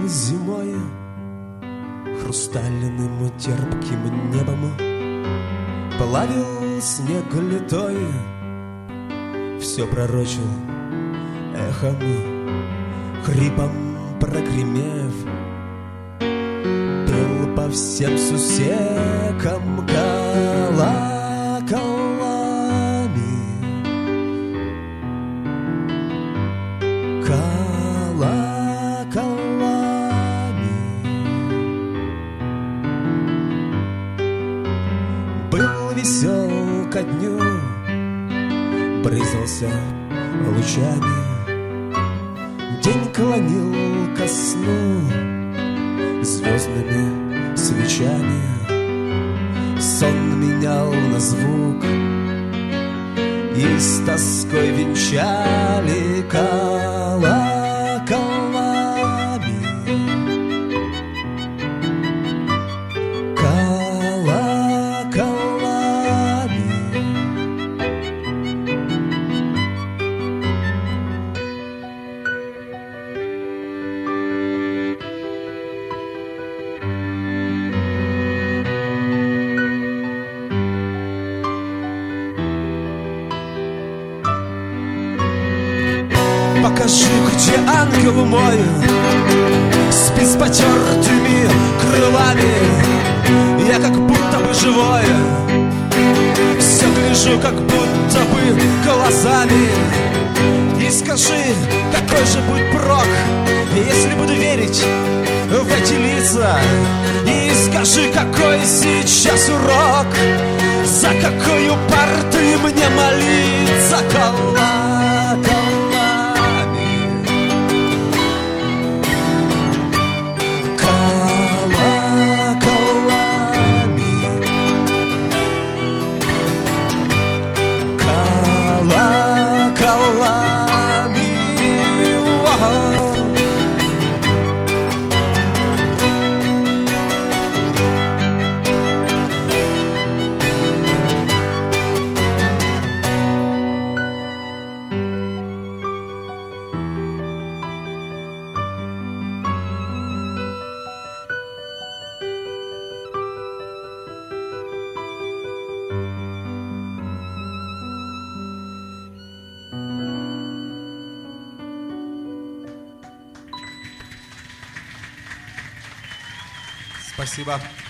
зимой хрустальным терпким небом плавил снег литой, все пророчил эхом, хрипом прогремев, пел по всем сусекам колоколами. Был весел ко дню, брызгался лучами, день клонил ко сну звездными свечами. Сон менял на звук, и с тоской венчали колоколами. Покажи, где ангел мой спит с потертыми крылами. Я как будто бы живой, все гляжу как будто бы глазами. И скажи, какой же будет прок, если буду верить в эти лица? И скажи, какой сейчас урок, за какую партию мне молиться? Спасибо.